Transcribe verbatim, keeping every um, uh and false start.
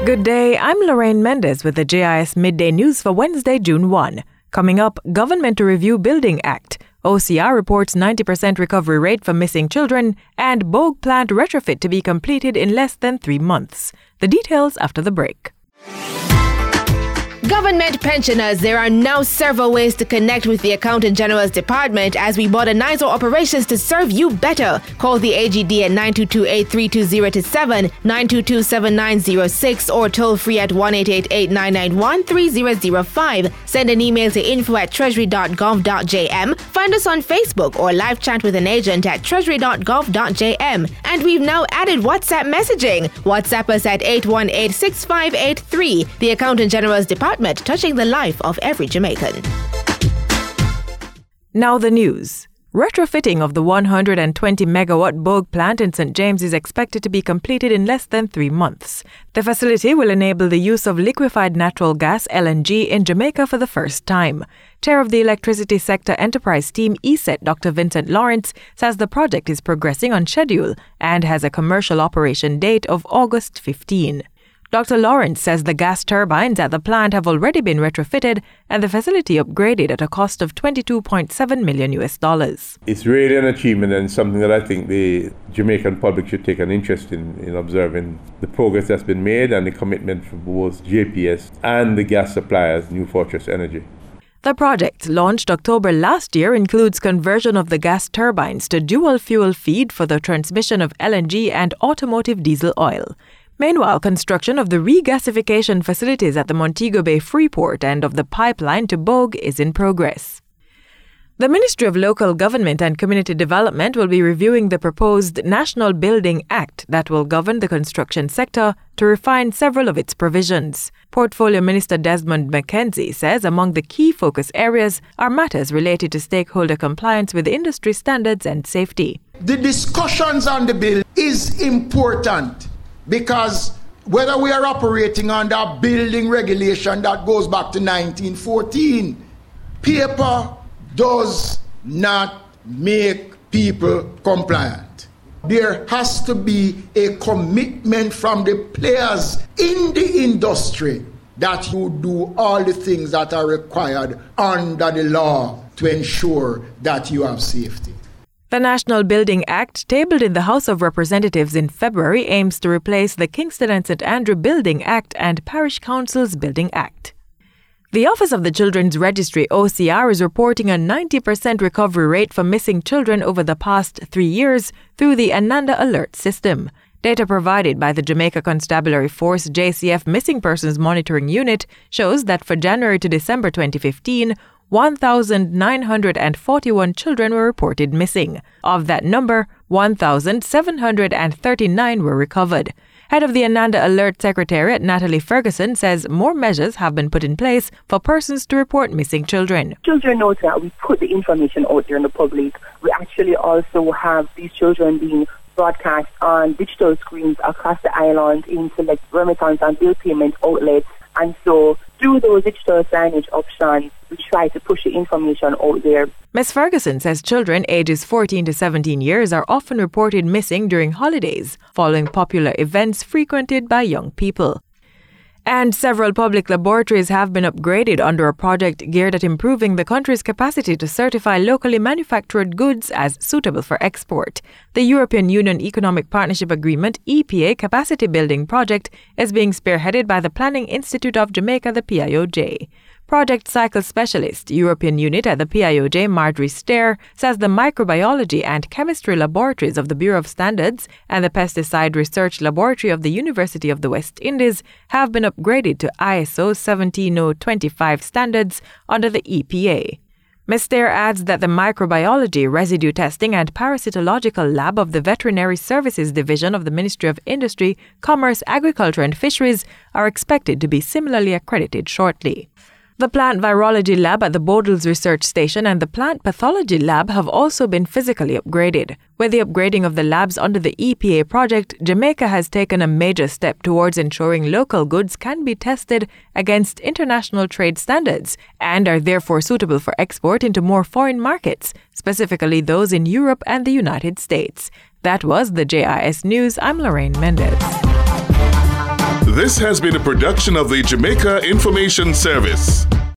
Good day, I'm Lorraine Mendez with the J I S Midday News for Wednesday, June first. Coming up, Government to Review Building Act. O C R reports ninety percent recovery rate for missing children, and Bogue plant retrofit to be completed in less than three months. The details after the break. Government pensioners, there are now several ways to connect with the Accountant General's Department as we modernize our operations to serve you better. Call the A G D at nine two two, eight three two zero two seven, nine two two, seven nine zero six or toll free at one eight eight eight, nine nine one, three zero zero five. Send an email to info at treasury dot gov dot j m. Find us on Facebook or live chat with an agent at treasury dot gov dot j m. And we've now added WhatsApp messaging. WhatsApp us at eight one eight, six five eight three. The Accountant General's Department, touching the life of every Jamaican. Now the news. Retrofitting of the one hundred twenty megawatt Bogue plant in Saint James is expected to be completed in less than three months. The facility will enable the use of liquefied natural gas L N G in Jamaica for the first time. Chair of the Electricity Sector Enterprise Team E S E T, Doctor Vincent Lawrence, says the project is progressing on schedule and has a commercial operation date of August fifteenth. Doctor Lawrence says the gas turbines at the plant have already been retrofitted and the facility upgraded at a cost of twenty-two point seven million U S dollars. It's really an achievement and something that I think the Jamaican public should take an interest in, in observing the progress that's been made and the commitment for both J P S and the gas suppliers, New Fortress Energy. The project, launched October last year, includes conversion of the gas turbines to dual fuel feed for the transmission of L N G and automotive diesel oil. Meanwhile, construction of the regasification facilities at the Montego Bay Freeport and of the pipeline to Bogue is in progress. The Ministry of Local Government and Community Development will be reviewing the proposed National Building Act that will govern the construction sector to refine several of its provisions. Portfolio Minister Desmond McKenzie says among the key focus areas are matters related to stakeholder compliance with industry standards and safety. The discussions on the bill is important, because whether we are operating under a building regulation that goes back to nineteen fourteen, paper does not make people compliant. There has to be a commitment from the players in the industry that you do all the things that are required under the law to ensure that you have safety. The National Building Act, tabled in the House of Representatives in February, aims to replace the Kingston and Saint Andrew Building Act and Parish Council's Building Act. The Office of the Children's Registry, O C R, is reporting a ninety percent recovery rate for missing children over the past three years through the Ananda Alert system. Data provided by the Jamaica Constabulary Force J C F Missing Persons Monitoring Unit shows that for January to December twenty fifteen, one thousand nine hundred forty-one children were reported missing. Of that number, one thousand seven hundred thirty-nine were recovered. Head of the Ananda Alert Secretariat, Natalie Ferguson, says more measures have been put in place for persons to report missing children. Children know that we put the information out there in the public. We actually also have these children being broadcast on digital screens across the island in select remittance and bill payment outlets. And so through those digital signage options, we try to push the information out there. Miz Ferguson says children ages fourteen to seventeen years are often reported missing during holidays, following popular events frequented by young people. And several public laboratories have been upgraded under a project geared at improving the country's capacity to certify locally manufactured goods as suitable for export. The European Union Economic Partnership Agreement, E P A, capacity building project is being spearheaded by the Planning Institute of Jamaica, the P I O J. Project Cycle Specialist, European Unit at the P I O J, Marjorie Stair, says the microbiology and chemistry laboratories of the Bureau of Standards and the Pesticide Research Laboratory of the University of the West Indies have been upgraded to I S O seventeen thousand twenty-five standards under the E P A. Miz Stair adds that the Microbiology, Residue Testing and Parasitological Lab of the Veterinary Services Division of the Ministry of Industry, Commerce, Agriculture and Fisheries are expected to be similarly accredited shortly. The Plant Virology Lab at the Bodles Research Station and the Plant Pathology Lab have also been physically upgraded. With the upgrading of the labs under the E P A project, Jamaica has taken a major step towards ensuring local goods can be tested against international trade standards and are therefore suitable for export into more foreign markets, specifically those in Europe and the United States. That was the J I S News. I'm Lorraine Mendez. This has been a production of the Jamaica Information Service.